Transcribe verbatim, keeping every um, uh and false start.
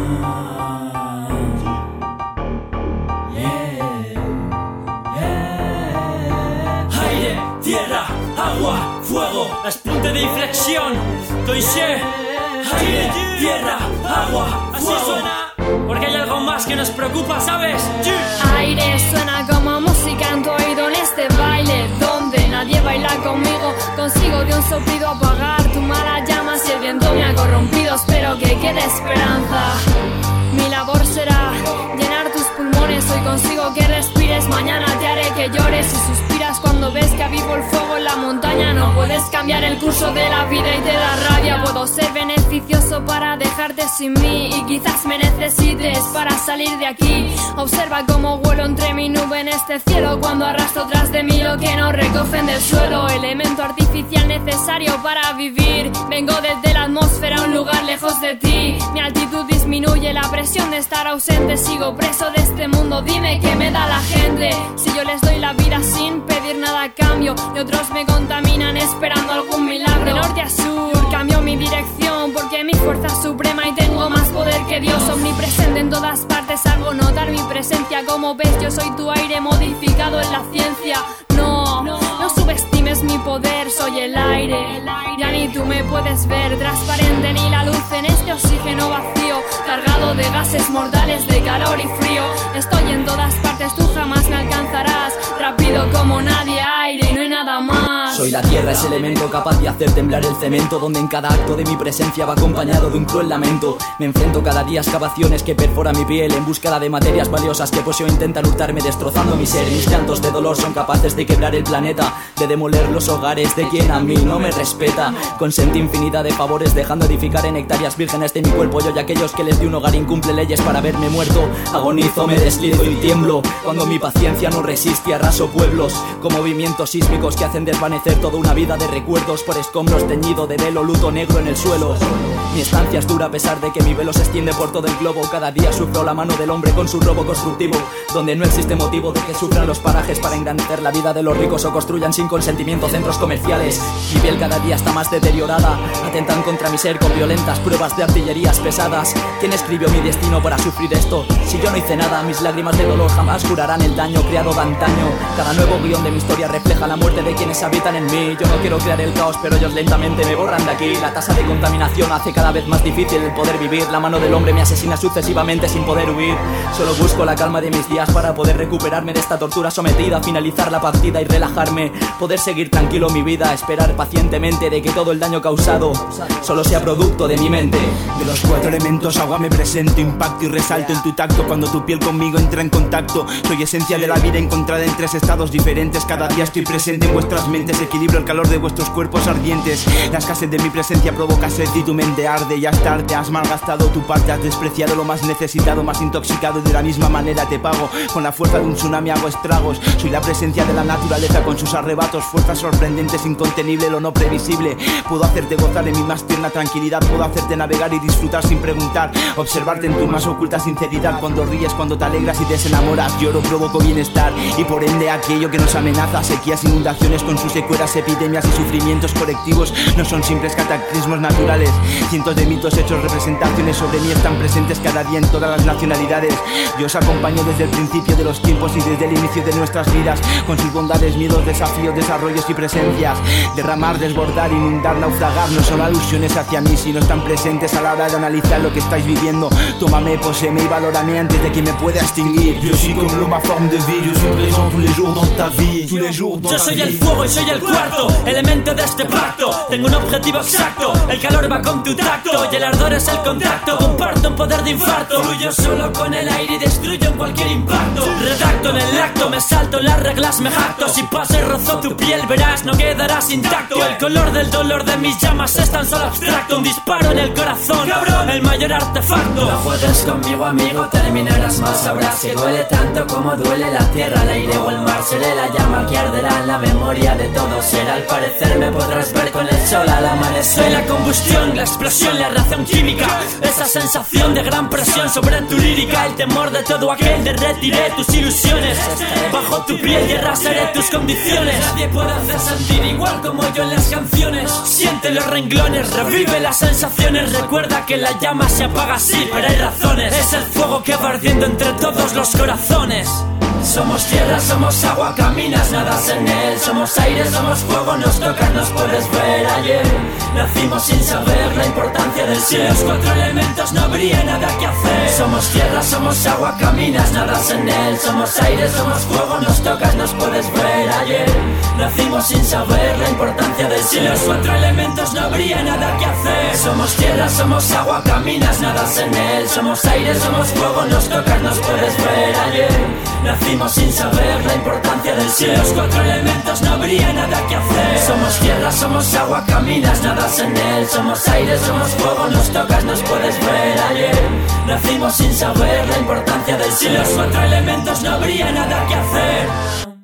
Aire, tierra, agua, fuego, despunte de inflexión. Toishe, aire, tierra, agua, fuego. Así suena, porque hay algo más que nos preocupa, ¿sabes? Aire suena como música en tu oído en este baile donde nadie baila conmigo. Consigo de un soplido apagar tu mala llama. Si el viento me ha corrompido, espero que quede esperanza. Mi labor será llenar tus pulmones. Hoy consigo que respires, mañana te haré que llores. Y suspiras cuando ves que avivo el fuego en la montaña. No puedes cambiar el curso de la vida y te da rabia. Puedo ser beneficioso para dejarte sin mí y quizás me necesites para salir de aquí. Observa cómo vuelo entre mi nube en este cielo cuando arrastro tras de mí lo que no recogen del suelo. Elemento artificial necesario para vivir. Vengo desde la atmósfera a un lugar lejos de ti. Mi altitud disminuye la presión de estar ausente. Sigo preso de este mundo, dime qué me da la gente. Si yo les doy la vida sin pedir nada a cambio y otros me contaminan esperando algún milagro. De norte a sur cambio mi dirección porque mi fuerza es suprema y tengo más poder que Dios. Omnipresente en todas partes, hago notar mi presencia. Como ves, yo soy tu aire modificado en la ciencia. No, no, no subestimes mi poder, soy el aire. Ya ni tú me puedes ver, transparente ni la luz en este oxígeno vacío, cargado de gases mortales de calor y frío. Estoy en todas partes, tú jamás me alcanzarás. Rápido como nadie, aire y no hay nada más. Soy la tierra, ese elemento capaz de hacer temblar el cemento, donde en cada acto de mi presencia va acompañado de un cruel lamento. Me enfrento cada día a excavaciones que perforan mi piel en búsqueda de materias valiosas que poseo. Intentan hurtarme destrozando mi ser. Mis llantos de dolor son capaces de quebrar el planeta, de demoler los hogares de quien a mí no me respeta. Consentí infinidad de favores dejando edificar en hectáreas vírgenes de mi cuerpo. Yo y aquellos que les di un hogar incumple leyes para verme muerto. Agonizo, me deslizo y tiemblo cuando mi paciencia no resiste. Arraso pueblos con movimientos sísmicos que hacen desvanecer toda una vida de recuerdos por escombros teñido de velo, luto negro en el suelo. Mi estancia es dura a pesar de que mi velo se extiende por todo el globo. Cada día sufro la mano del hombre con su robo constructivo, donde no existe motivo de que sufran los parajes para engrandecer la vida de los ricos o construyan sin consentimiento centros comerciales. Mi piel cada día está más deteriorada, atentan contra mi ser con violentas pruebas de artillerías pesadas. ¿Quién escribió mi destino para sufrir esto? Si yo no hice nada, mis lágrimas de dolor jamás curarán el daño creado de antaño. Cada nuevo guión de mi historia refleja la muerte de quienes habitan en mí. Yo no quiero crear el caos, pero ellos lentamente me borran de aquí. La tasa de contaminación hace cada vez más difícil el poder vivir. La mano del hombre me asesina sucesivamente sin poder huir. Solo busco la calma de mis días para poder recuperarme de esta tortura sometida, finalizar la partida y relajarme, poder seguir tranquilo mi vida, esperar pacientemente de que todo el daño causado solo sea producto de mi mente. De los cuatro elementos agua me presento, impacto y resalto en tu tacto cuando tu piel conmigo entra en contacto. Soy esencia de la vida encontrada en tres estados diferentes. Cada día estoy presente en vuestras mentes, equilibro el calor de vuestros cuerpos ardientes. La escasez de mi presencia provoca sed y tu mente arde. Ya es tarde, has malgastado tu parte, has despreciado lo más necesitado, más intoxicado, y de la misma manera te pago. Con la fuerza de un tsunami hago estragos. Soy la presencia de la naturaleza con sus arrebatos, fuerzas sorprendentes, incontenible, lo no previsible. Puedo hacerte gozar en mi más tierna tranquilidad, puedo hacerte navegar y disfrutar sin preguntar, observarte en tu más oculta sinceridad. Cuando ríes, cuando te alegras y te desenamoras, lloro, provoco bienestar y por ende aquello que nos amenaza. Sequías, inundaciones con sus secuelas, epidemias y sufrimientos colectivos no son simples cataclismos naturales. Cientos de mitos, hechos, representaciones sobre mí están presentes cada día en todas las nacionalidades. Yo os acompaño desde el principio de los tiempos y desde el inicio de nuestras vidas, con sus bondades, miedos, desafíos, desarrollos y presencias. Derramar, desbordar, inundar, naufragar no son alusiones hacia mí, sino están presentes a la hora de analizar lo que estáis viviendo. Tómame, poséeme y valórame antes de que me pueda extinguir. Yo soy como l'homme à forme de vie, yo soy présent tous les jours dans ta vie, tous les jours dans ta vie. Yo soy el fuego y soy el cuarto elemento de este pacto. Tengo un objetivo exacto, el calor va con tu tacto y el ardor es el contacto. Comparto un poder de infarto, fluyo solo con el aire y destruyo en cualquier impacto. Redacto en el acto, me salto las reglas, me jacto. Si paso y rozo tu piel verás, no quedarás intacto. El color del dolor de mis llamas es tan solo abstracto. Un disparo en el corazón, cabrón, el mayor artefacto. No juegues conmigo, amigo, terminarás mal. Sabrás si duele tanto como duele la tierra, el aire o el mar. Seré la llama que arderá en la memoria de todo ser. Al parecer me podrás ver con el sol al amanecer. Soy la combustión, la explosión, la reacción química. Esa sensación de gran presión sobre tu lírica. El temor de todo aquel, derretiré tus ilusiones. Bajo tu piel y arrasaré tus condiciones. Nadie puede hacer sentir igual como yo en las canciones. Siente los renglones, revive las sensaciones. Recuerda que la llama se apaga apaga así, pero hay razones. Es el fuego que va ardiendo entre todos los corazones. Somos tierra, somos agua, caminas, nadas en él. Somos aire, somos fuego, nos tocas, nos puedes ver ayer. Nacimos sin saber la importancia del cielo. Los cuatro elementos no habría nada que hacer. Somos tierra, somos agua, caminas, nadas en él. Somos aire, somos fuego, nos tocas, nos puedes ver ayer. Nacimos sin saber la importancia del cielo. Los cuatro elementos no habría nada que hacer. Somos tierra, somos agua, caminas, nadas en él. Somos aire, somos fuego, nos tocas, nos puedes ver ayer. Nacimos sin saber la importancia del cielo. Los cuatro elementos no habría nada que hacer. Somos tierra, somos agua, caminas, nadas en él. Somos aire, somos fuego, nos tocas, nos puedes ver ayer. Nacimos sin saber la importancia del cielo. Los cuatro elementos no habría nada que hacer.